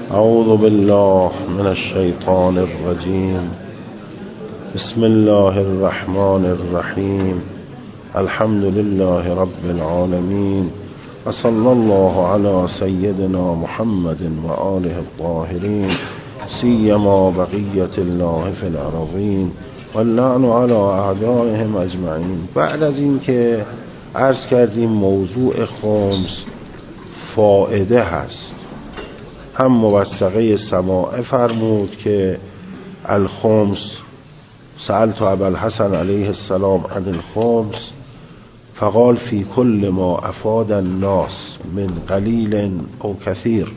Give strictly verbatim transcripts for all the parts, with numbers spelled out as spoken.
اعوذ بالله من الشیطان الرجیم. بسم الله الرحمن الرحیم. الحمد لله رب العالمین و صلی الله علی سیدنا محمد و آله الطاهرین سیما بقیت الله فی الارضین واللعن علی اعدائهم اجمعین. بعد از این که عرض کردیم موضوع خمس فائده هست، هم موثقه سماعه فرمود که الخمس سألت ابا الحسن علیه السلام عن الخمس فقال فی کل ما افاد الناس من قلیل او کثیر،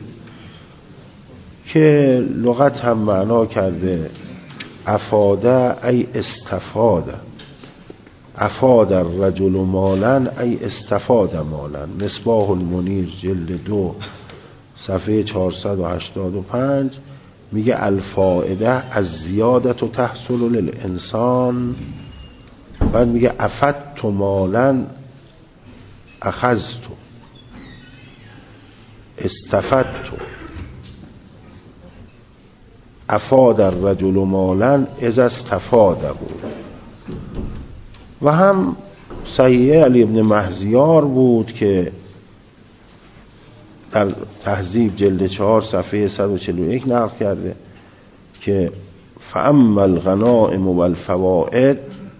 که لغت هم معنا کرده افاده ای استفاده، افاد الرجل مالا ای استفاد مالا. مصباح المنیر جلد دو صفحه چهارصد و هشتاد و پنج میگه الفائده از زیادت و تحصل للانسان. بعد میگه افدت مالا اخذت استفدت، افاد الرجل مالا اذا استفاده بود. و هم صحیح علی ابن مهزیار بود که در تهذیب جلد چهار صفحه صد و چهل و یک نقل کرده که فاما الغنائم والفوائد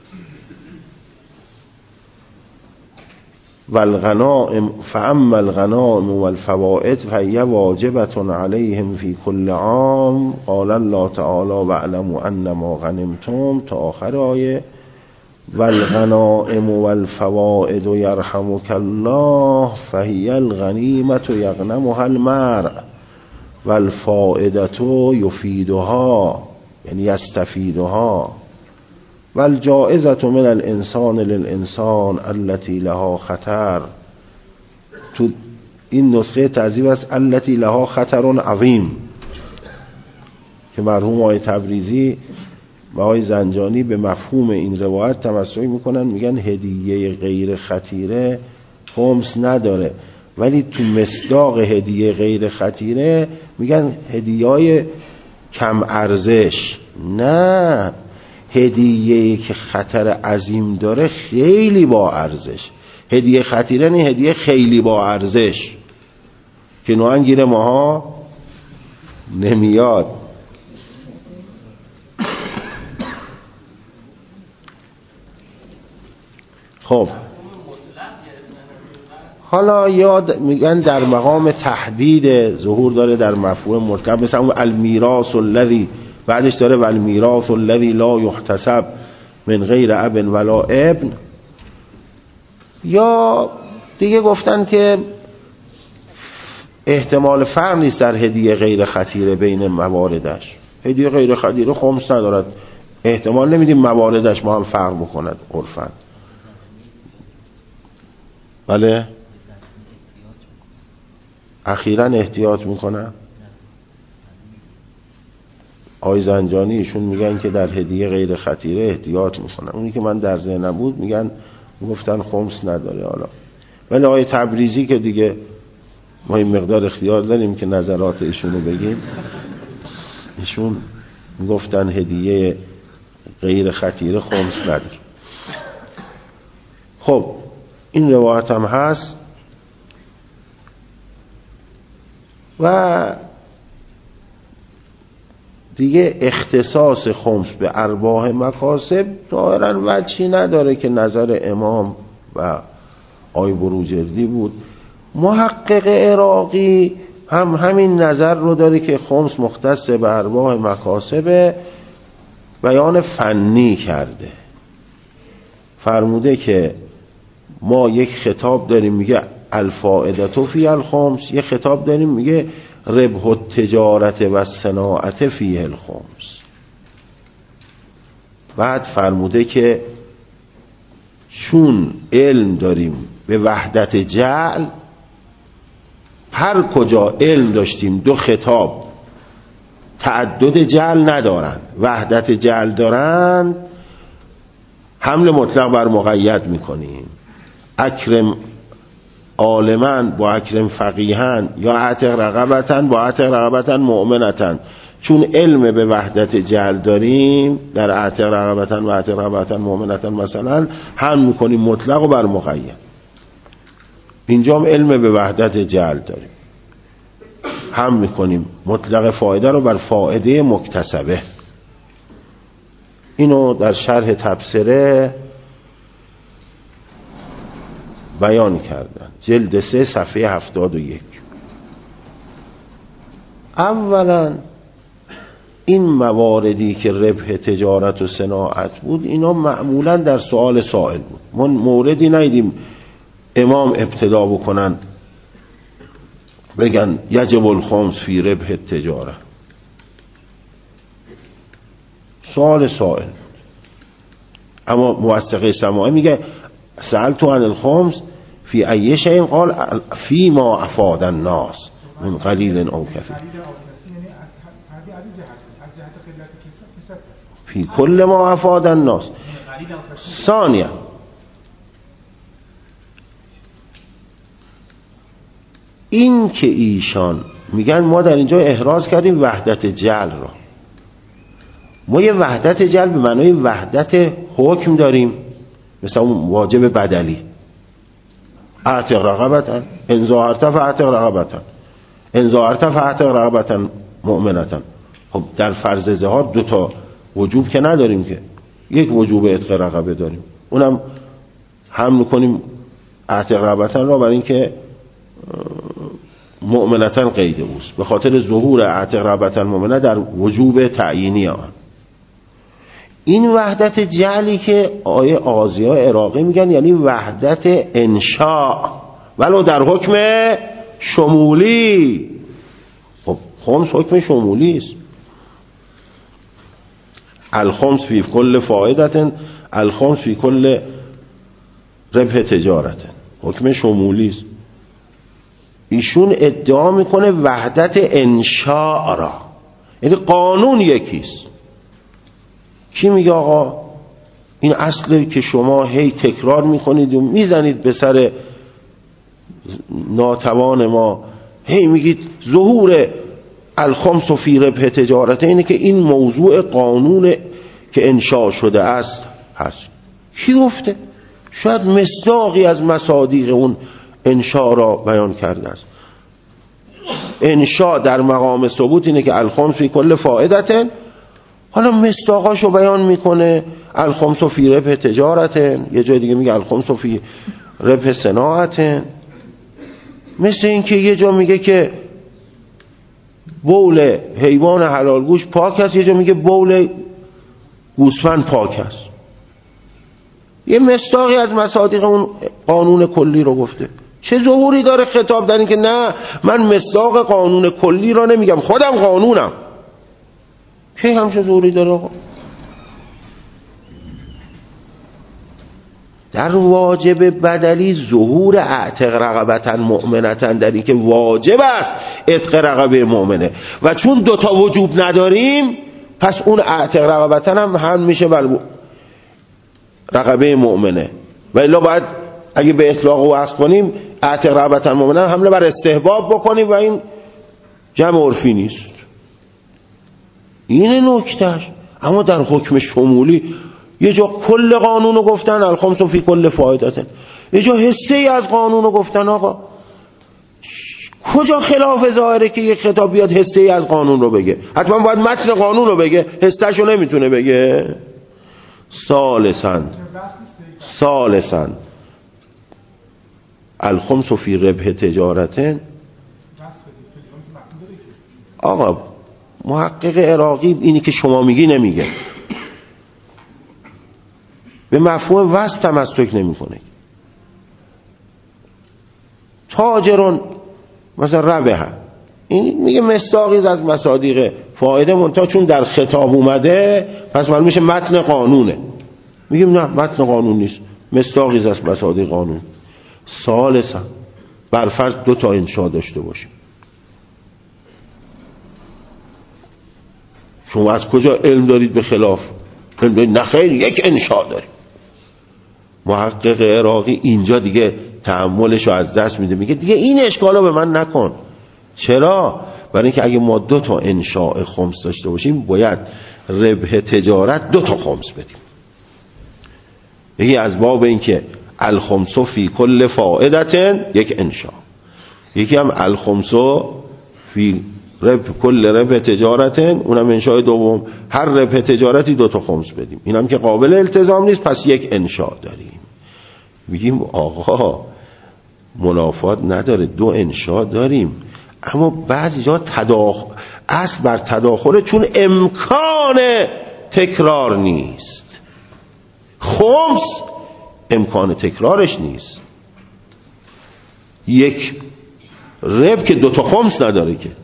والغنائم فاما الغنائم والفوائد فهي واجبة عليهم في كل عام. قال الله تعالى واعلموا انما غنمتم تا آخر آیه. والغنائم والفوائد يرحمك الله فهي الغنیمة یغنمها المرء والفائدة يفيدها یعنی یستفیدها والجائزة من الانسان للانسان التي لها خطر. تو این نسخه تعذیب است التي لها خطر عظیم که مرحوم آقای تبریزی و آقای زنجانی به مفهوم این روایت تمسک میکنن، میگن هدیه غیر خطیره خمس نداره، ولی تو مصداق هدیه غیر خطیره میگن هدیه‌های کم ارزش. نه، هدیه‌ای که خطر عظیم داره خیلی با ارزش. هدیه خطیره نه، هدیه خیلی با ارزش که نوعا گیر ماها نمیاد. خب حالا یاد میگن در مقام تحدید ظهور داره در مفهوم مطلق، مثل اون المیراث الذی بعدش داره والمیراث الذی لا یحتسب من غیر اب ولا ابن. یا دیگه گفتن که احتمال فرق نیست در هدیه غیر خطیره بین مواردش. هدیه غیر خطیره خمس ندارد، احتمال نمیدیم مواردش ما هم فرق بکند عرفاً. بله اخیراً احتیاط میکنن. آقای زنجانی ایشون میگن که در هدیه غیر خطیره احتیاط میکنن. اونی که من در ذهنم بود میگن گفتن خمس نداره. حالا ولی آقای تبریزی که دیگه ما این مقدار اختیار داریم که نظرات ایشونو بگیم، ایشون گفتن هدیه غیر خطیره خمس نداره. خب این روایت هم هست. و دیگه اختصاص خمس به ارباح مکاسب ظاهراً وجهی نداره که نظر امام و آقای بروجردی بود. محقق عراقی هم همین نظر رو داره که خمس مختص به ارباح مکاسب، بیان فنی کرده. فرموده که ما یک خطاب داریم میگه الفائدة فی الخمس، یک خطاب داریم میگه ربح التجارت و صناعت فیه الخمس. بعد فرموده که چون علم داریم به وحدت جعل، هر کجا علم داشتیم دو خطاب تعدد جعل ندارن، وحدت جعل دارن، حمل مطلق بر مقید میکنیم. اکرم عالمن با اکرم فقیهن یا اعتق رقبتن با اعتق رقبتن مؤمنتن. چون علم به وحدت جعل داریم در اعتق رقبتن و اعتق رقبتن مؤمنتن مثلا هم میکنیم مطلق و بر مقید. اینجا هم علم به وحدت جعل داریم، هم میکنیم مطلق فایده رو بر فایده مکتسبه. اینو در شرح تبصره بیان کردن، جلد سه صفحه هفتاد و یک. اولا این مواردی که ربح تجارت و صناعت بود اینا معمولا در سؤال سائل بود. ما موردی ندیدیم امام ابتدا بکنن بگن یجب الخمس فی ربح تجارت. سؤال سائل. اما موثقه سماعی میگه سألت عن الخمس فی ای شیء قال فی ما افاد الناس من قلیل او کثیر فی کل ما افاد الناس. ثانیا این که ایشان میگن ما در اینجا احراز کردیم وحدت جعل را. ما یه وحدت جعل به معنای وحدت حکم داریم، مثل اون واجب بدلی اعتق رقبتن ان ظاهرت فاعتق رقبتن ان ظاهرت فاعتق رقبتن مؤمنتن. خب در فرض ظهار دو تا وجوب که نداریم که، یک وجوب اعتق رقبه داریم، اونم هم میکنیم اعتق رقبتن را برای اینکه مؤمنتن قید اوست، به خاطر ظهور اعتق رقبتن مؤمنه در وجوب تعیینی آن. این وحدت جعلی که آیه آزیا عراقی میگن یعنی وحدت انشاء ولو در حکم شمولی. خب خمس حکم شمولی است. الخمس فی کل فائدت الخمس فی کل ربح تجارت، حکم شمولی است. ایشون ادعا میکنه وحدت انشاء را، یعنی قانون یکیست. کی میگه آقا این اصلی که شما هی تکرار میکنید و میزنید به سر ناتوان ما، هی میگید ظهور الخمس فی ربح تجارت، اینه که این موضوع قانون که انشاء شده است هست. کی گفته؟ شاید مصداقی از مصادیق اون انشاء را بیان کرده است. انشاء در مقام ثبوت اینه که الخمس فی کل فائدت، حالا مصداقاشو بیان میکنه الخمس فی ربح تجارت، یه جای دیگه میگه الخمس فی ربح صناعت. مثل این که یه جا میگه که بول حیوان حلال گوش پاک است، یه جا میگه بول گوسفند پاک است. یه مصداقی از مصادیق اون قانون کلی رو گفته. چه ظهوری داره خطاب در این که نه من مصداق قانون کلی رو نمیگم، خودم قانونم؟ چه همچه ظهوری داره؟ در واجب بدلی ظهور اعتق رقبتن مؤمنتن، در این که واجب است اعتق رقبه مؤمنه، و چون دوتا وجوب نداریم پس اون اعتق رقبتن هم هم میشه بر رقبه مؤمنه. و الا باید اگه به اطلاق و وصف کنیم اعتق رقبتن مؤمنه حمله بر استحباب بکنیم و این جمع عرفی نیست. این نکتهش. اما در حکم شمولی یه جا کل قانونو گفتن الخمس فی کل فائدتن، یه جا حصه ای از قانونو گفتن. آقا کجا خلاف ظاهره که یک خطاب بیاد حصه ای از قانون رو بگه؟ حتما باید متن قانون رو بگه، حصهشو نمیتونه بگه. ثالثاً ثالثاً الخمس فی ربح تجارتن. آقا محقق عراقی اینی که شما میگی نمیگه، به مفهوم وصف تمسک نمیکنه. تاجرون مثلا ربح، این میگه مصداقی از مصادیق فایده منتها چون در خطاب اومده پس معلوم میشه متن قانونه. میگیم نه متن قانون نیست، مصداقی از مصادیق قانون. ثالثا برفرض دو تا انشاء داشته باشیم، شما از کجا علم دارید به خلاف؟ نه خیر یک انشاء داریم. محقق عراقی اینجا دیگه تحملش رو از دست میده، میگه دیگه این اشکالو به من نکن. چرا؟ برای اینکه اگه ما دو تا انشاء خمس داشته باشیم باید ربح تجارت دو تا خمس بدیم. یکی از باب اینکه الخمس فی کل فائدتن یک انشاء، یکی هم الخمس فی ربح کل ربح تجارتن، اونم انشاء دوم، هر ربح تجارتی دو تا خمس بدیم. اینم که قابل التزام نیست پس یک انشاء داریم. میگیم آقا منافات نداره، دو انشاء داریم، اما بعضی جا تداخل اصل بر تداخله، چون امکان تکرار نیست. خمس امکان تکرارش نیست. یک رب که دوتا خمس نداره که.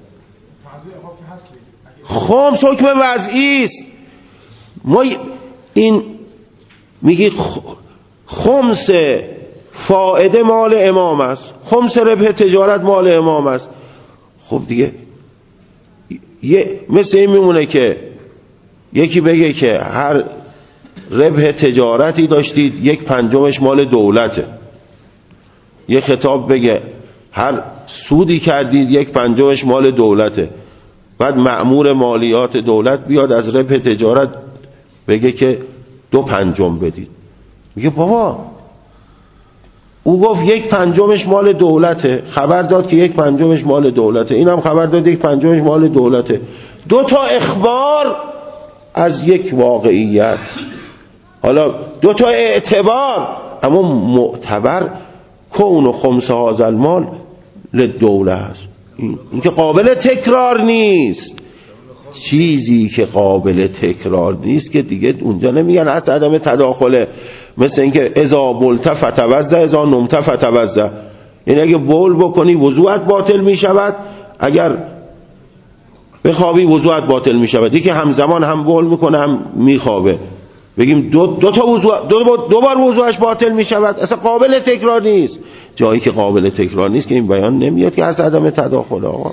خمس حکم وضعی است. ما این میگی خمس فائده مال امام است، خمس ربح تجارت مال امام است. خب دیگه یه مثل این میمونه که یکی بگه که هر ربح تجارتی داشتید یک پنجمش مال دولته، یه خطاب بگه هر سودی کردید یک پنجمش مال دولته، بعد مأمور مالیات دولت بیاد از ربح تجارت بگه که دو پنجم بدید. میگه بابا او گفت یک پنجمش مال دولته، خبر داد که یک پنجمش مال دولته، اینم خبر داد یک پنجمش مال دولته. دو تا اخبار از یک واقعیت، حالا دو تا اعتبار، اما معتبر کون و خمس هذا المال للدوله است. این, این که قابل تکرار نیست. چیزی که قابل تکرار نیست که دیگه اونجا نمیگن از عدم تداخله. مثل اینکه اذا بلت فتوضا اذا نمت فتوضا، یعنی اگه بول بکنی وضوعت باطل میشود، اگر بخوابی وضوعت باطل میشود. یکی همزمان هم بول میکنه هم میخوابه، بگیم دو, دو تا وضوع دو, دو بار وضوعش باطل میشود. اصلا قابل تکرار نیست. جایی که قابل تکرار نیست که این بیان نمیاد که از عدم تداخل. آقا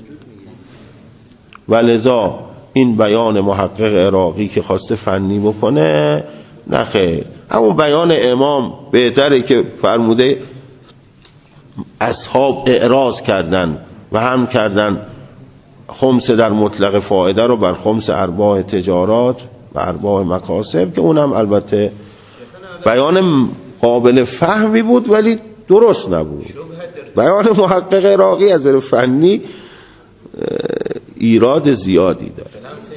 ولذا این بیان محقق عراقی که خواسته فنی بکنه نه خیر، همون بیان امام بهتره که فرموده اصحاب اعراض کردن و هم کردن خمس در مطلق فائده رو بر خمس ارباح تجارات و ارباح مکاسب، که اونم البته بیان قابل فهمی بود ولی درست نبود. بیان محقق عراقی از نظر فنی ایراد زیادی داره.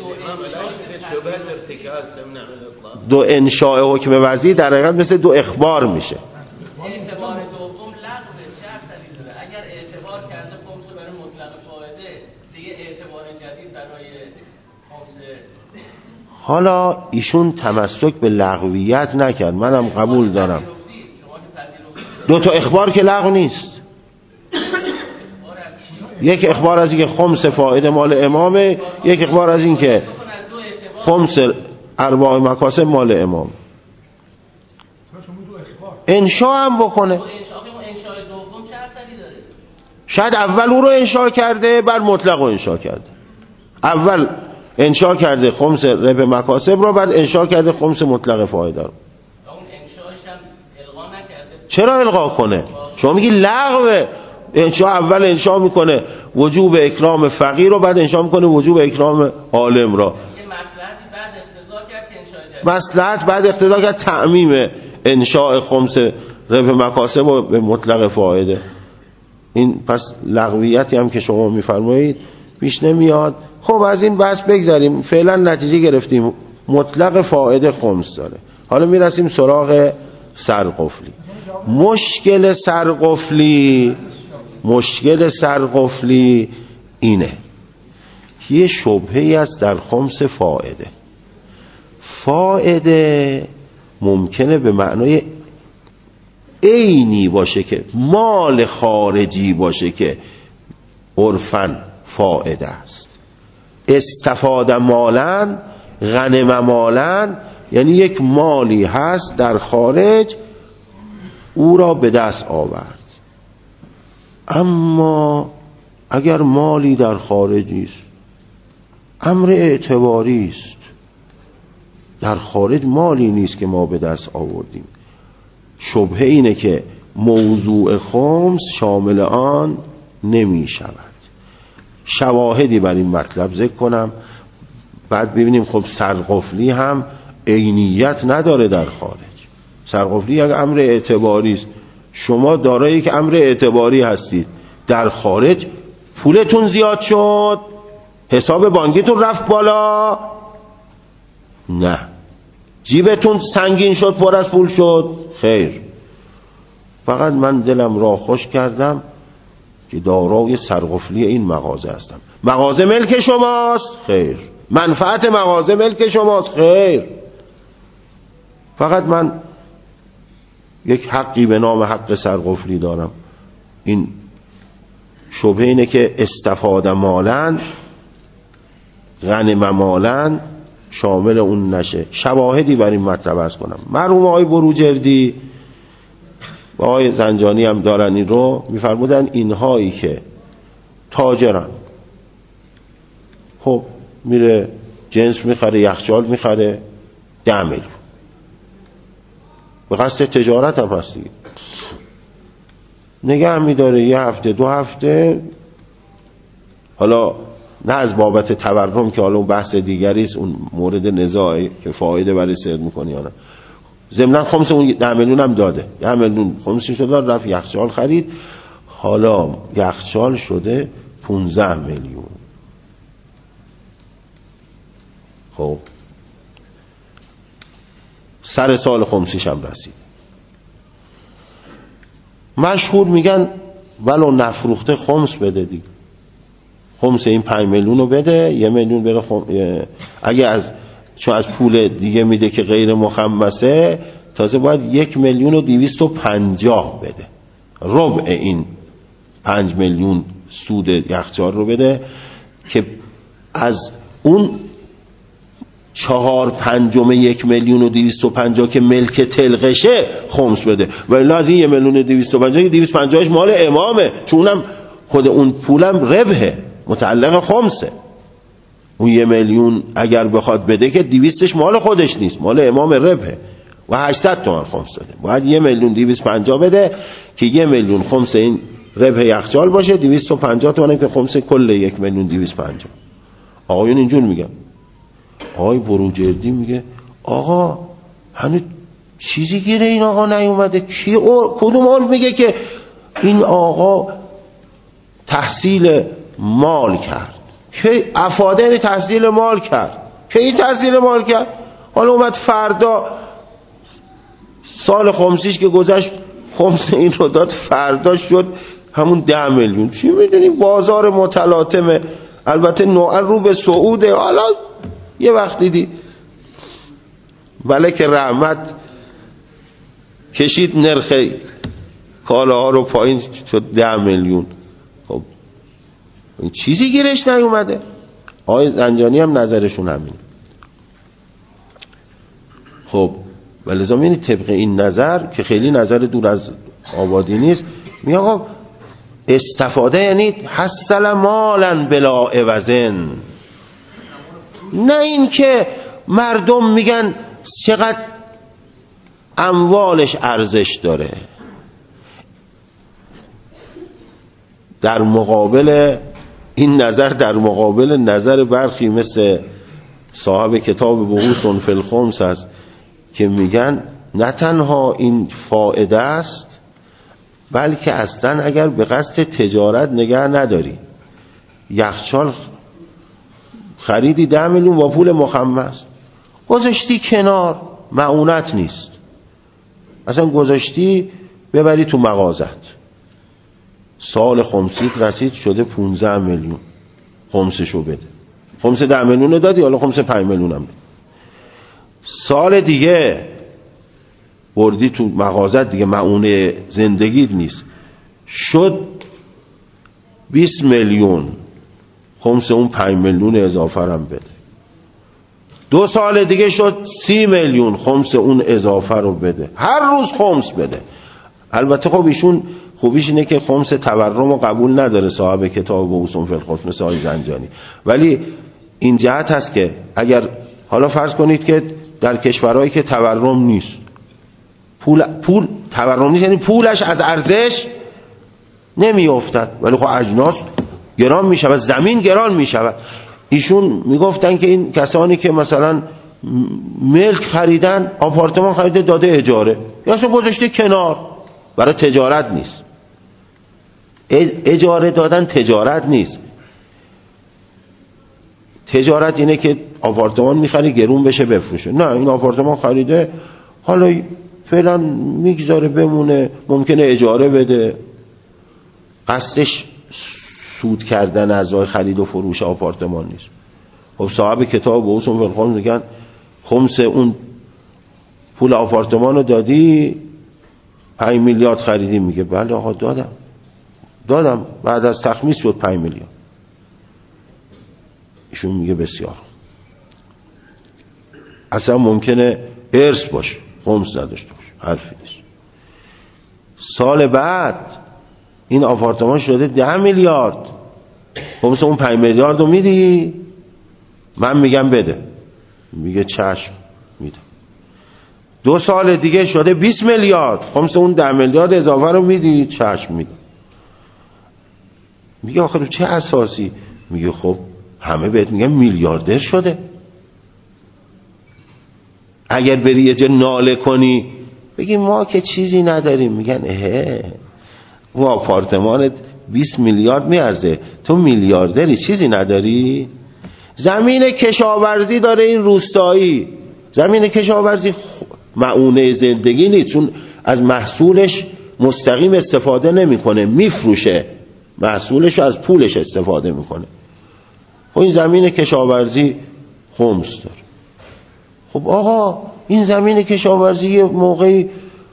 دو انشاء حکم وضعی در حقیقت مثل دو اخبار میشه. اعتبار دوم لغوه، چه اثری داره؟ اگر اعتبار کرده خمس برای مطلق فائده، دیگه اعتبار جدید برای خمس. حالا ایشون تمسک به لغویت نکرد، منم قبول دارم. دو تا اخبار که لغو نیست. یک اخبار از این که خمس فائده مال امامه، یک اخبار از این که خمس ارباح مکاسب مال امام. انشاء هم بکنه. شاید اول او رو انشاء کرده بعد مطلق رو انشاء کرده. اول انشاء کرده خمس ربح مکاسب رو، بعد انشاء کرده خمس مطلق فایده رو. چرا الغا کنه؟ شما میگی لغوه. انشاء اول انشاء میکنه وجوب اکرام فقیر رو، بعد انشاء میکنه وجوب اکرام عالم را. مصلحت بعد اقتضا کرد تعمیم انشاء خمس ربح مکاسب و به مطلق فائده. این پس لغویتی هم که شما میفرمایید پیش نمیاد. خب از این بحث بگذاریم، فعلا نتیجه گرفتیم مطلق فائده خمس داره. حالا میرسیم سراغ سرقفلی. مشکل سرقفلی مشکل سرقفلی اینه که یه شبهه‌ای است در خمس فائده. فائده ممکنه به معنای عینی باشه که مال خارجی باشه که عرفاً فائده است. استفاده مالن غنم مالن، یعنی یک مالی هست در خارج او را به دست آورد. اما اگر مالی در خارج نیست، امر اعتباری است. در خارج مالی نیست که ما به دست آوردیم. شبهه اینه که موضوع خمس شامل آن نمی شود. شواهدی بر این مطلب ذکر کنم، بعد ببینیم خب سرقفلی هم عینیت نداره در خارج. سرقفلی یک امر اعتباری است. شما دارای یک امر اعتباری هستید، در خارج پولتون زیاد شد، حساب بانکیتون رفت بالا، نه جیبتون سنگین شد، پر از پول شد، خیر. فقط من دلم را خوش کردم که دارای سرقفلی این مغازه هستم. مغازه ملک شماست؟ خیر. منفعت مغازه ملک شماست؟ خیر. فقط من یک حقی به نام حق سرقفلی دارم. این شبهه اینه که استفاده مالن غنم مالن شامل اون نشه. شواهدی بر این مطلب عرض کنم. مرحوم آقای بروجردی و آقای زنجانی هم دارن این رو میفرمودن، اینهایی که تاجرن، خب میره جنس میخره، یخچال میخره، ده میلیون به قصد تجارت هم هست دیگه، نگه میداره یه هفته دو هفته، حالا نه از بابت تورم که حالا اون بحث دیگری است، اون مورد نزاعی که فایده برای سرد میکنی یا نه، ضمن خمس اون ده میلیون هم داده، ده میلیون خمسی شده، رفت یخچال خرید، حالا یخچال شده پونزده میلیون. خب سر سال خمسیش هم رسید. مشهور میگن ولو نفروخته خمس بده دیگه، خمس این پنج میلیون رو بده، یه میلیون بره خم... اگه از چون از پول دیگه میده که غیر مخمسه، تازه باید یک میلیون و دویست و پنجاه بده، ربع این پنج میلیون سود یخچال رو بده، که از اون چهار پنجم یک میلیون و دویست و پنجاه که ملک تلقشه خمس بده، ولی از این یک میلیون و دویست و پنجاه که دویست و پنجاهش مال امامه، چون اونم خود اون پولم ربحه، متعلق خمسه. اون یک میلیون اگر بخواد بده که دویستش مال خودش نیست، مال امام ربحه و هشتصد تومن خمس داده، باید یک میلیون و دویست و پنجاه بده که یک میلیون خمس این ربح یخچال باشه، دویست و پنجاه تومن که خمس کل یک میلیون و دویست و پنجاه. آقایون اینجور میگن. آقای بروجردی میگه آقا هنوز چیزی گیره این آقا نیومده. کی او کدوم عرف میگه که این آقا تحصیل مال کرد؟ که افاده یعنی تحصیل مال کرد، که این تحصیل مال کرد، حالا اومد فردا سال خمسیش که گذشت خمس این رو داد، فردا شد همون ده میلیون. چی میدونی بازار متلاطمه، البته نوعا رو به صعوده. حالا یه وقت دیدی ملک رحمت کشید نرخ کالاها رو پایین شد ده میلیون. خب این چیزی گیرش نیومده. آقای زنجانی هم نظرشون همین. خب ولذا می‌بینید طبق این نظر که خیلی نظر دور از آبادی نیست، میگه آقا استفاده یعنی حصل مالا بلا عوضن، نه این که مردم میگن چقدر اموالش ارزش داره. در مقابل این نظر، در مقابل نظر برخی مثل صاحب کتاب بحوث فی الخمس هست که میگن نه تنها این فائده است، بلکه اصلا اگر به قصد تجارت نگه نداری، یخچال خریدی ده میلیون با پول مخمس، گذاشتی کنار، معونت نیست، اصلا گذاشتی ببری تو مغازت، سال خمسیت رسید شده پونزده میلیون، خمسشو بده. خمس ده میلیون رو دادی، حالا خمس پنج میلیون هم بده. سال دیگه بردی تو مغازت دیگه، معونه زندگیت نیست، شد بیست میلیون، خمس اون پنج میلیون اضافه هم بده. دو سال دیگه شد سی میلیون، خمس اون اضافه رو بده. هر روز خمس بده. البته خب ایشون خوبیش اینه که خمس تورم رو قبول نداره، صاحب کتاب و اصول فی الخمس مثل آقای زنجانی، ولی این جهت هست که اگر حالا فرض کنید که در کشورهایی که تورم نیست، پول پول تورم نیست، یعنی پولش از ارزش نمی افتد، ولی خب اجناس گران می شود، زمین گران می شود. ایشون میگفتن که این کسانی که مثلا ملک خریدن، آپارتمان خریده داده اجاره، یا اصلا گذاشته کنار، برای تجارت نیست. اجاره دادن تجارت نیست. تجارت اینه که آپارتمان میخری گرون بشه بفروشه. نه، این آپارتمان خریده حالا فعلا میگذاره بمونه، ممکنه اجاره بده، قصدش سود کردن از راه خرید و فروش آپارتمان نیست. خب صاحب کتاب و اصول فقه میگن خمس اون پول آپارتمان رو دادی، پنج میلیارد خریدی. میگه بله آقا دادم دادم بعد از تخمیس شد پنج میلیارد. ایشون میگه بسیار، اصلا ممکنه ارث باشه، خمس نداشته باشه، حرفی نیست. سال بعد این آپارتمان شده ده میلیارد، خمس اون پنج میلیارد رو میدی؟ من میگم بده. میگه چشم میدم. دو سال دیگه شده بیست میلیارد، خمس اون ده میلیارد اضافه رو میدی؟ چشم میدم. میگه آخه چه اساسی؟ میگه خب همه بهت میگن میلیاردر شده، اگر بری یه جا ناله کنی بگی ما که چیزی نداریم، میگن اه اون آپارتمانت بیست میلیارد میارزه، تو میلیاردری چیزی نداری؟ زمین کشاورزی داره این روستایی، زمین کشاورزی معونه زندگی نیست، چون از محصولش مستقیم استفاده نمیکنه، میفروشه، محصولش از پولش استفاده میکنه. خب این زمین کشاورزی خمس داره. خب آقا این زمین کشاورزی یه موقعی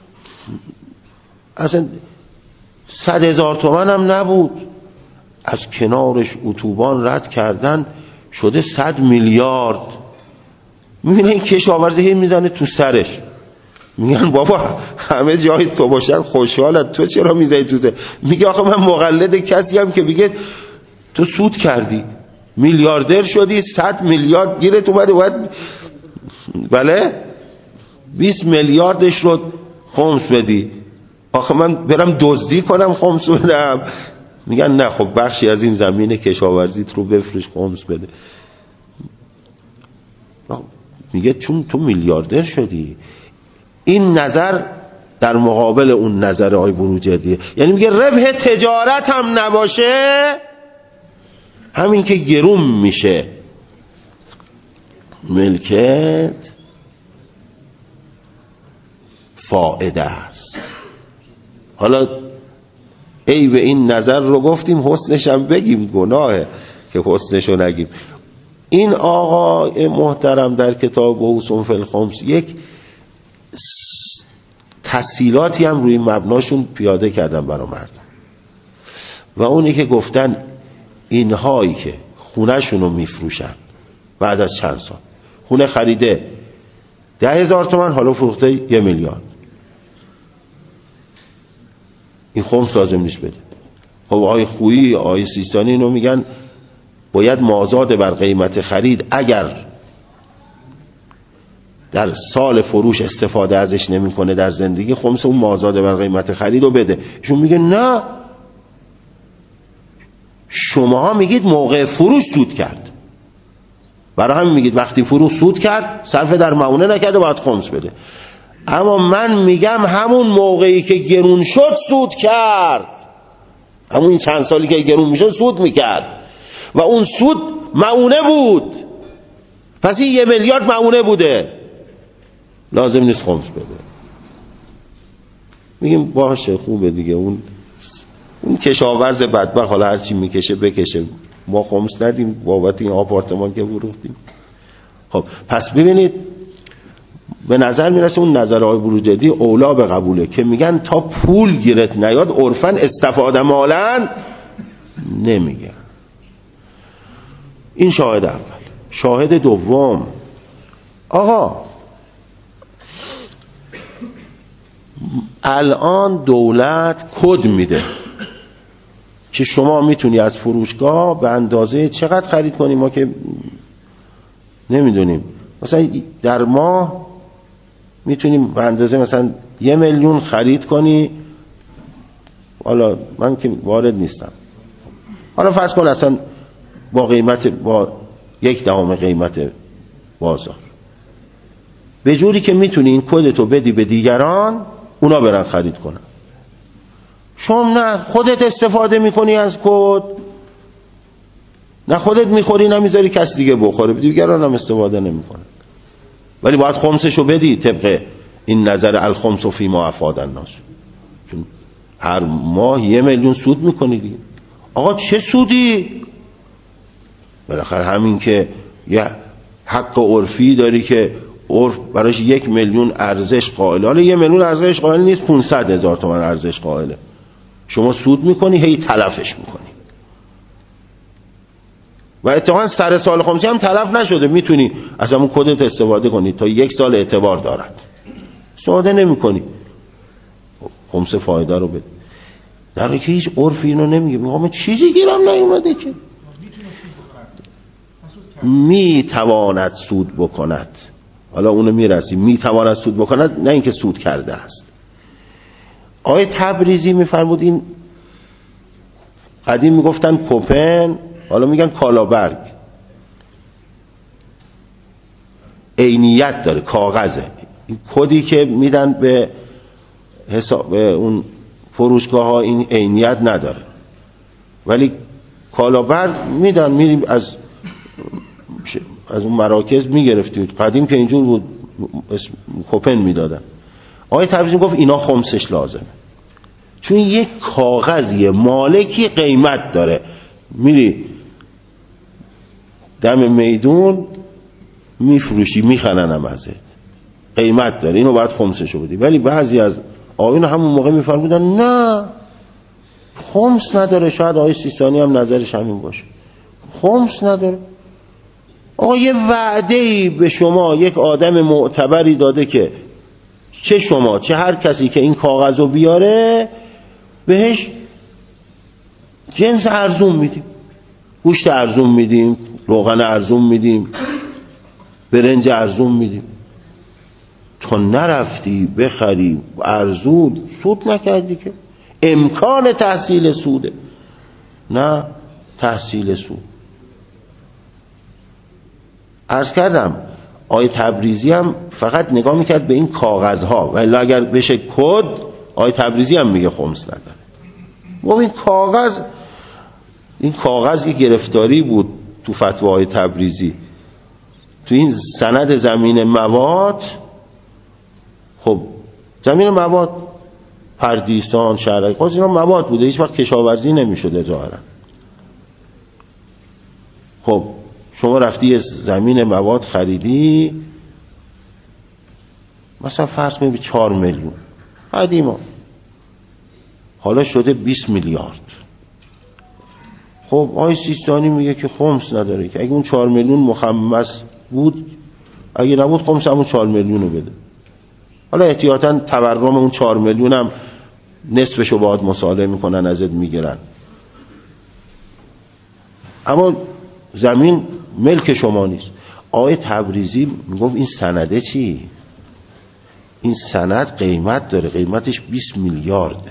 اصلا صد هزار تومن هم نبود، از کنارش اتوبان رد کردن شده صد میلیارد. میبینه این کشاورزی هی میزنه تو سرش، میگن بابا همه جای تو باشن خوشحالت، تو چرا میزنی تو سرش؟ میگه آخه من مقلد کسی هم که میگه تو سود کردی، میلیاردر شدی، صد میلیارد گیرت اومده، باید بله بیست میلیاردش رو خمس بدی. آخه من برم دزدی کنم خمس بدم؟ میگن نه، خب بخشی از این زمین کشاورزیت رو بفروش خمس بده. میگه چون تو میلیاردر شدی. این نظر در مقابل اون نظر آقای بروجردیه، یعنی میگه ربح تجارت هم نباشه، همین که گرون میشه ملکت فائده است. حالا ای به این نظر رو گفتیم، حسنش هم بگیم، گناهه که حسنش رو نگیم. این آقا محترم در کتاب بحوث فی الخمس یک تسهیلاتی هم روی مبناشون پیاده کردن برای مردم، و اونی که گفتن اینهایی که خونه شونو میفروشن بعد از چند سال، خونه خریده ده هزار تومن، حالا فروخته یه میلیارد، این خمس لازم نیست بده. خب آقای خویی آقای سیستانی اینو میگن باید مازاد بر قیمت خرید، اگر در سال فروش استفاده ازش نمیکنه در زندگی، خمس اون مازاد بر قیمت خرید رو بده. ایشون میگه نه، شما میگید موقع فروش سود کرد، برای همین میگید وقتی فروش سود کرد صرف در معونه نکرده باید خمس بده. اما من میگم همون موقعی که گرون شد سود کرد، همون این چند سالی که گرون میشه سود میکرد و اون سود معونه بود، پس این یه میلیارد معونه بوده، لازم نیست خمس بده. میگیم باشه خوبه دیگه، اون اون کشاورز بدبخت حالا هر چی میکشه بکشه، ما خمس ندیم بابت این آپارتمان که فروختیم. خب پس ببینید به نظر میرسه اون نظر آقای بروجردی اولا به قبوله که میگن تا پول گیرت نیاد عرفاً استفاده مالا نمیگن. این شاهد اول. شاهد دوم، آقا الان دولت کد میده که شما میتونی از فروشگاه به اندازه چقدر خرید کنی، ما که نمیدونیم، مثلا در ماه میتونیم به اندازه مثلا یه میلیون خرید کنی، حالا من که وارد نیستم، حالا فرض کن اصلا با قیمت با یک دهم قیمت بازار، به جوری که میتونی این کدتو بدی به دیگران اونا برن خرید کنن. شما نه خودت استفاده میکنی از کد، نه خودت میخوری نه میذاری کسی دیگه بخوره، دیگران هم استفاده نمیکنن، ولی باید خمسشو بدی طبق این نظر الخمس فی ما افاد الناس، چون هر ماه یه میلیون سود میکنی دیگه. آقا چه سودی؟ بالاخره همین که یه حق عرفی داری که عرف براش یک میلیون ارزش قائله، حالا یه میلیون ارزش قائل نیست، پانصد هزار تومان ارزش قائله، شما سود میکنی هی تلفش میکنی و اتفاقا سر سال خمسی هم تلف نشده، میتونی از همون کدت استفاده کنی تا یک سال اعتبار دارد، استفاده نمی کنی خمس فایده رو بده، در حالی که هیچ عرفی اینو نمیگه. میگم چیزی گیرم نیومده که میتواند سود بکند، حالا اونو میرسی میتواند سود بکند، نه اینکه سود کرده است. آقای تبریزی میفرمود این قدیم میگفتن کوپن، حالا میگن کالابرگ، عینیت داره، کاغذه، این کدی که میدن به حساب به اون فروشگاه ها این عینیت نداره، ولی کالابرگ میدن، میریم از از اون مراکز میگرفتید، قدیم که اینجور بود اسم کوپن میدادن. آقای تبریزی گفت اینا خمسش لازمه، چون یک کاغذیه مالکی قیمت داره، میری دم میدون میفروشی میخرنم ازت، قیمت داره، اینو باید خمسشو بدی. ولی بعضی از آقایون همون موقع میفرمودن نه خمس نداره، شاید آقای سیستانی هم نظرش همین باشه، خمس نداره. آقا یه وعده‌ای به شما یک آدم معتبری داده که چه شما چه هر کسی که این کاغذو بیاره بهش جنس ارزون میدیم، گوشت ارزون میدیم، روغن ارزون میدیم، برنج ارزون میدیم. تو نرفتی بخری ارزون، سود نکردی که، امکان تحصیل سوده، نه تحصیل سود. عرض کردم آیه تبریزی هم فقط نگاه میکرد به این کاغذها، ولی اگر بشه کد، آیه تبریزی هم میگه خمس نداره. و این کاغذ این کاغذ یک گرفتاری بود تو فتوای تبریزی، تو این سند زمین مواد. خب زمین مواد پردیسان، شهرک، خب اینا مواد بوده، هیچ وقت کشاورزی نمیشده ظاهرا. خب شما رفتی زمین مواد خریدی، مثلا فرض کنید چهار میلیون قدیما، حالا شده بیست میلیارد. خب آقای سیستانی میگه که خمس نداره، که اگه اون چهار میلیون مخمس بود، اگه نبود خمس همون چهار میلیون رو بده. حالا احتیاطاً تورم اون چهار میلیون هم نصفشو باید مصالحه میکنن ازت میگیرن، اما زمین ملک شما نیست. آقای تبریزی میگفت این سنده چی؟ این سند قیمت داره، قیمتش بیست میلیارده،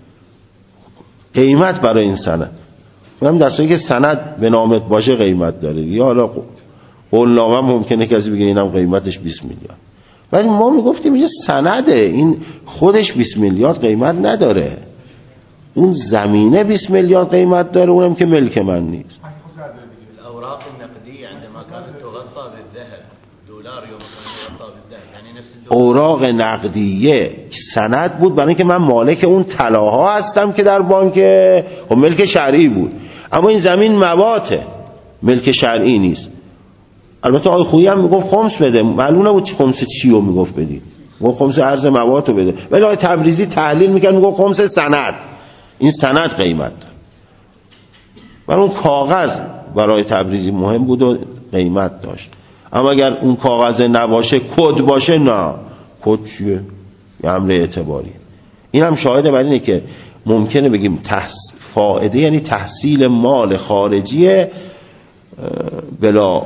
قیمت برای این سند. میگم دستایی که سند به نامت باشه قیمت داره، یا حالا قولنامه ممکنه کسی بگه اینم قیمتش بیست میلیارد، ولی ما میگفتیم این سنده، این خودش بیست میلیارد قیمت نداره، اون زمینه بیست میلیارد قیمت داره، اونم که ملک من نیست. الأوراق النقدية عندما كانت تغطى بالذهب، دولار يوم كان يغطى بالذهب، يعني نفس الدولار. اوراق نقدیه سند بود برای اینکه من مالک اون طلاها هستم که در بانک، و ملک شرعی بود. اما این زمین مواته، ملک شرعی نیست. البته آقای خویی هم میگفت خمس بده، معلوم نبود خمس چی رو میگفت بدی، میگفت خمس ارز مواد رو بده، ولی آقای تبریزی تحلیل میکرد میگفت خمس سند، این سند قیمت داره. برای اون کاغذ برای تبریزی مهم بود و قیمت داشت. اما اگر اون کاغذ نباشه، کد باشه، نه کد چیه؟ یه امر اعتباریه. این هم شاهده بر اینه که ممکنه بگیم تحص... فائده یعنی تحصیل مال خارجی بلا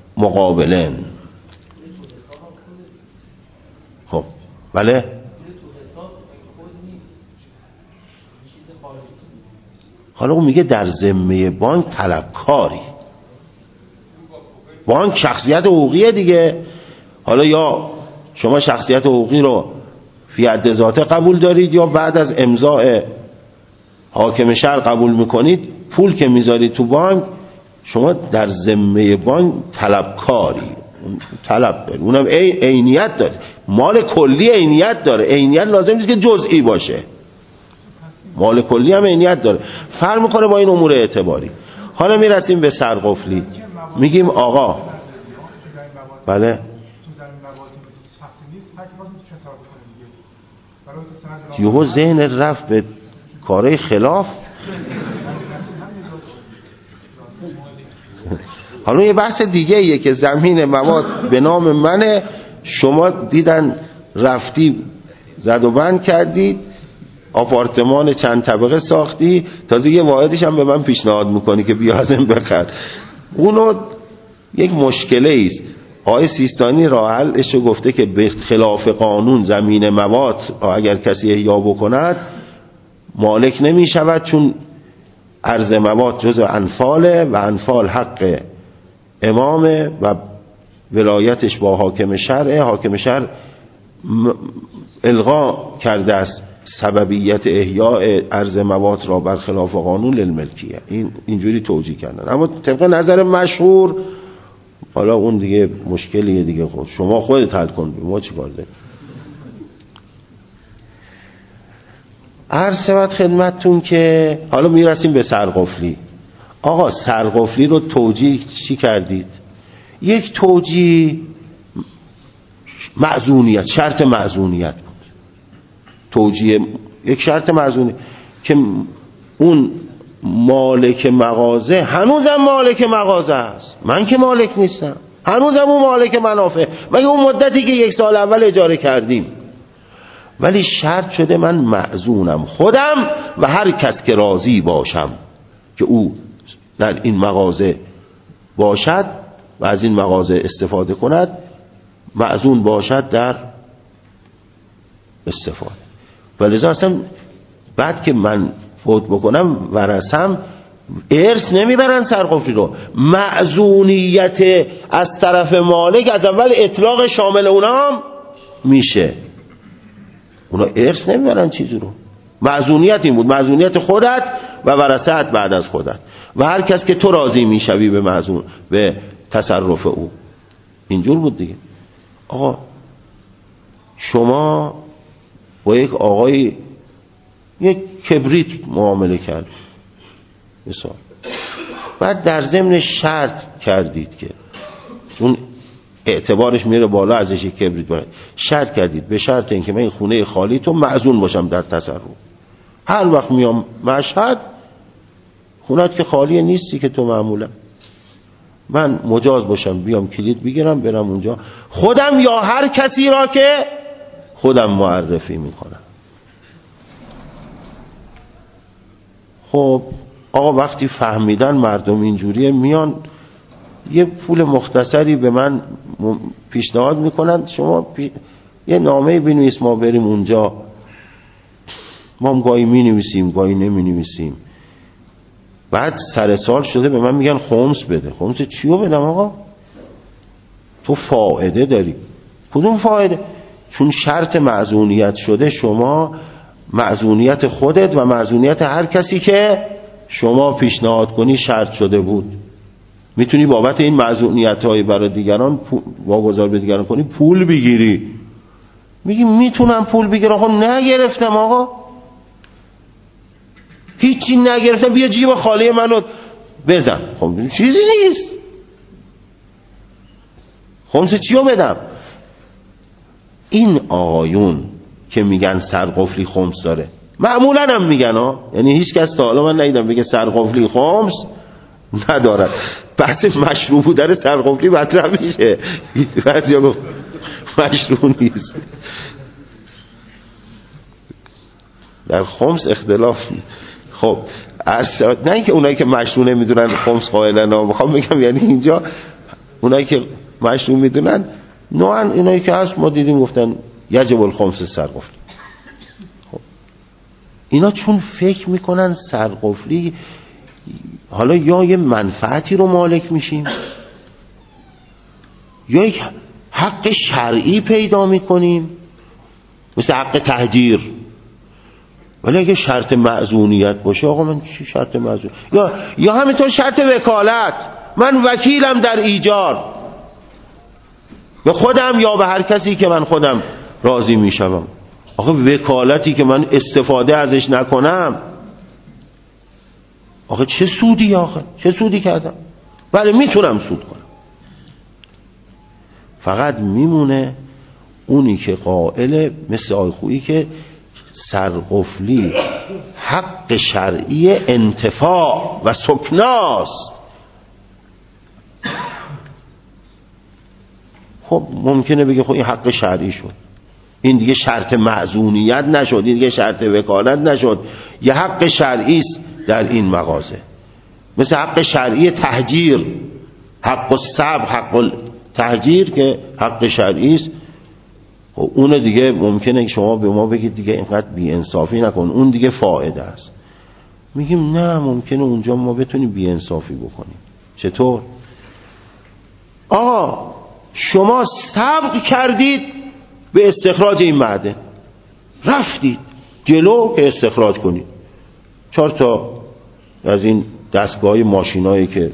مقابلن. خب بله حالا اون میگه در ذمه بانک طلبکاری. بانک شخصیت حقوقیه دیگه. حالا یا شما شخصیت حقوقی رو فی حد ذاته قبول دارید یا بعد از امضاء حاکم شهر قبول میکنید. پول که میذارید تو بانک شما در ذمه بانک طلبکاری، طلب داری، اونم عینیت داره. مال کلی عینیت داره. عینیت لازم نیست که جزئی باشه. مال کلی هم عینیت داره. فرق میکنه با این امور اعتباری. حالا میرسیم به سرقفلی. میگیم آقا بله یهو ذهن رفت به کارهای خلاف. حالا یه بحث دیگه ایه که زمین مواد به نام منه، شما دیدن رفتی زد و بند کردید، آپارتمان چند طبقه ساختی، تازه یه واحدش هم به من پیشنهاد میکنی که بیا ازم بخر. اونو یک مشکله ایست. آقای سیستانی راه حلش گفته که به خلاف قانون زمین مواد اگر کسی احیا بکند مالک نمی شود، چون ارض مواد جزء انفاله و انفال حق امامه و ولایتش با حاکم شرعه. حاکم شرع الغا کرده است سببیت احیاء ارض مواد را برخلاف قانون للملکیه. این اینجوری توجیه کردن. اما طبق نظر مشهور، حالا اون دیگه مشکلیه دیگه، خود شما خودت حل کن، ما چی کار داریم. عرض شود خدمتتون که حالا میرسیم به سرقفلی. آقا سرقفلی رو توجیه چی کردید؟ یک توجیه معزونیت، شرط معزونیت بود. توجیه یک شرط معزونیت که اون مالک مغازه هنوزم مالک مغازه است، من که مالک نیستم، هنوزم اون مالک منافع، مگه اون مدتی که یک سال اول اجاره کردیم. ولی شرط شده من معزونم خودم و هر کس که راضی باشم که او در این مغازه باشد و از این مغازه استفاده کند، معزون باشد در استفاده. ولذا اصلا بعد که من فوت بکنم ورثم ارث نمیبرن سرقفلی رو. معزونیت از طرف مالک از اول اطلاق شامل اونام میشه، اونا ارث نمیبرن چیزی رو. معزونیت این بود، معزونیت خودت و ورثت بعد از خودت و هر کس که تو راضی میشوی به معزون به تصرف او. اینجور بود دیگه. آقا شما با یک آقای یک کبریت معامله کرد مثال، بعد در ضمن شرط کردید که چون اعتبارش میره بالا ازش یک کبریت باید شرط کردید به شرط اینکه من این خونه خالی تو معزون باشم در تصرف. هر وقت میام مشهد خونت که خالی نیستی که تو معمولا، من مجاز باشم بیام کلید بگیرم برم اونجا خودم یا هر کسی را که خودم معرفی میکنم. خب آقا وقتی فهمیدن مردم اینجوریه میان یه پول مختصری به من پیشنهاد میکنن شما پی... یه نامه بنویس ما بریم اونجا. ما هم گاهی مینویسیم گاهی نمینویسیم. بعد سر سال شده به من میگن خمس بده. خمس چیو بدم آقا؟ تو فائده داری. کدوم فائده؟ چون شرط معزونیت شده، شما معزونیت خودت و معزونیت هر کسی که شما پیشنهاد کنی شرط شده بود. میتونی بابت این معزونیت های برای دیگران واگذار به دیگران کنی پول بگیری. میگی میتونم پول بگیرم، خب نگرفتم آقا، هیچی نگرفتم، بیا جیب خالی منو بزن. خب چیزی نیست. خمس چیو بدم؟ این آقایون که میگن سرقفلی خمس داره معمولا هم میگن ها، یعنی هیچ کس تا حالا من ندیدم بگه سرقفلی خمس ندارد. بحث مشروع بودن سرقفلی مطرح میشه، بعضیا گفت مشروع نیست. در خمس اختلاف. خب نه اینکه اونایی که مشروع نمیدونن خمس قائلن، میخوام بگم یعنی اینجا اونایی که مشروع میدونن نوعا اینایی که هست ما دیدیم گفتن یجب الخمس سرقفلی. خب اینا چون فکر میکنن سرقفلی، حالا یا یه منفعتی رو مالک میشیم یا یک حق شرعی پیدا میکنیم مثل حق تهجیر. ولی اگه شرط معزونیت باشه، آقا من چی شرط معزون، یا یا همینطور شرط وکالت، من وکیلم در ایجار به خودم یا به هر کسی که من خودم راضی میشم. آقا وکالتی که من استفاده ازش نکنم، آقا چه سودی، آقا چه سودی کردم؟ بله میتونم سود کنم، فقط میمونه اونی که قائل مثل آقای خویی که سرقفلی حق شرعی انتفاع و سکناست. خب ممکنه بگه خب این حق شرعی شد، این دیگه شرط معزونیت نشد، این دیگه شرط وکالت نشد، یه حق شرعی است در این مغازه، مثل حق شرعی تهجیر، حق السبع، حق تهجیر که حق شرعی است. خب اون دیگه ممکنه شما به ما بگید دیگه اینقدر بی انصافی نکن، اون دیگه فائده است. میگیم نه، ممکنه اونجا ما بتونیم بی انصافی بکنیم. چطور؟ آقا شما سبق کردید به استخراج این معدن، رفتید جلو که استخراج کنید، چهار تا از این دستگاه ماشینایی که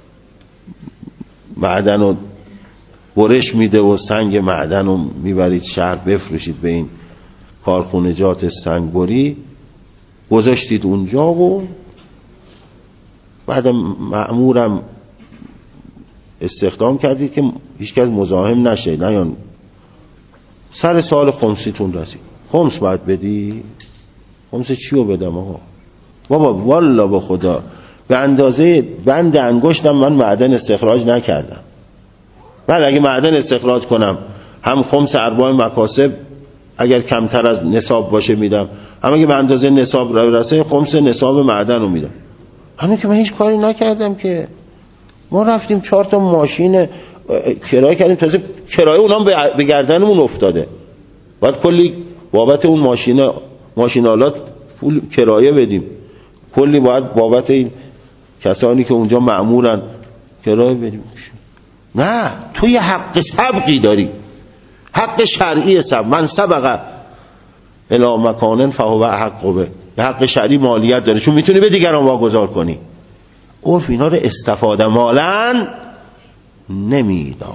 معدن رو برش میده و سنگ معدن رو میبرید شهر بفروشید به این کارخونجات سنگبری، گذاشتید اونجا و بعد مأمورم استخدام کردید که هیچ کس مزاحم نشه، نه یا سر سال خمسیتون رسید. خمس باید بدی؟ خمس چی رو بدم آقا؟ بابا والا به خدا به اندازه بند انگشتم من معدن استخراج نکردم. بله اگه معدن استخراج کنم هم خمس ارباع مکاسب اگر کمتر از نصاب باشه میدم، اما اگه به اندازه نصاب رسه خمس نصاب معدن رو میدم. همین که من هیچ کاری نکردم که، ما رفتیم چهار تا ماشین کرایه کردیم، تازه کرایه اونام به گردنمون افتاده، باید کلی بابت اون ماشین ماشینالات پول کرایه بدیم، کلی باید بابت این کسانی که اونجا مأمورن کرایه بدیم. نه، تو یه حق سبقی داری، حق شرعی سبق. من سبق الی مکان فهو احق به، به حق شرعی مالیت داره، چون میتونی به دیگران واگذار کنی. عرف اینا رو استفاده مالن نمیداند.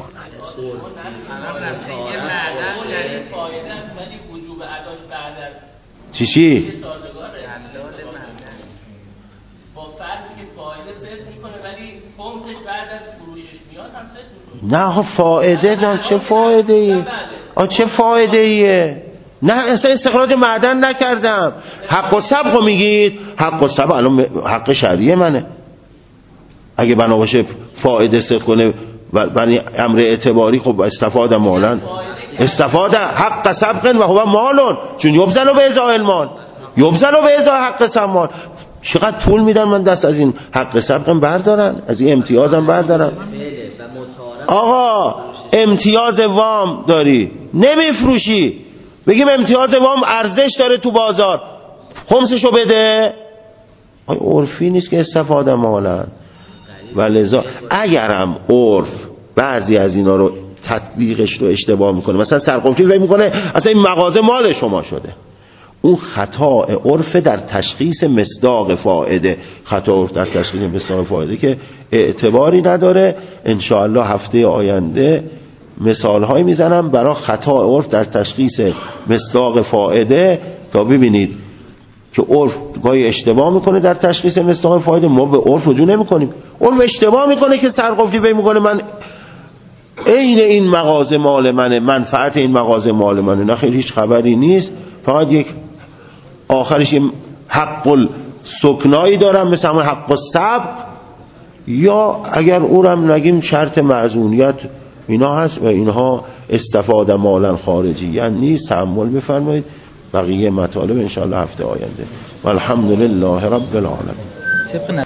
چی چی؟ با فرضی که فایده صرف میکنه ولی خمسش بعد از فروشش میاد هم صرف میکنه. نه ها فایده نه، چه فایده ای؟ آ چه فایده ایه؟ نه اصلا استخراج معدن نکردم. حق و سبق میگید، حق و سبق الان حق شرعی منه، اگه بنا باشه فایده صرف کنه برای امر اعتباری، خب استفاده مالن استفاده حق سبق و هو مالون، چون یبذل به ازای المال، یبذل به ازای حق سبق. چقدر پول میدن من دست از این حق سبقم بردارن، از این امتیازم بردارن. آقا امتیاز وام داری نمیفروشی، بگیم امتیاز وام ارزش داره تو بازار، خمسشو بده. عرفی نیست که استفاده مالن. ولذا اگرم عرف بعضی از اینا رو تطبیقش رو اشتباه میکنه، مثلا سرقفلی فکر میکنه اصلا این مغازه مال شما شده، اون خطا عرف در تشخیص مصداق فائده، خطا عرف در تشخیص مصداق فائده که اعتباری نداره. انشاءالله هفته آینده مثال های میزنم برای خطا عرف در تشخیص مصداق فائده تا ببینید که عرف گاهی اشتباه میکنه در تشخیص مصداق فائده، ما به عرف رجوع نمیکنیم. عرف اشتباه میکنه که سرقفلی فکر میکنه من عین این مغازه مال منه، منفعت این مغازه مال منه. نه خیلی هیچ خبری نیست، فقط یک آخرش این حق السکنایی دارم مثل همون حق السبق، یا اگر اونم نگیم شرط معزونیت اینا هست و اینها استفاده مالا خارجی یعنی نیست. تأمل بفرمایید بقیه مطالب انشاءالله هفته آینده. والحمدلله رب العالمین.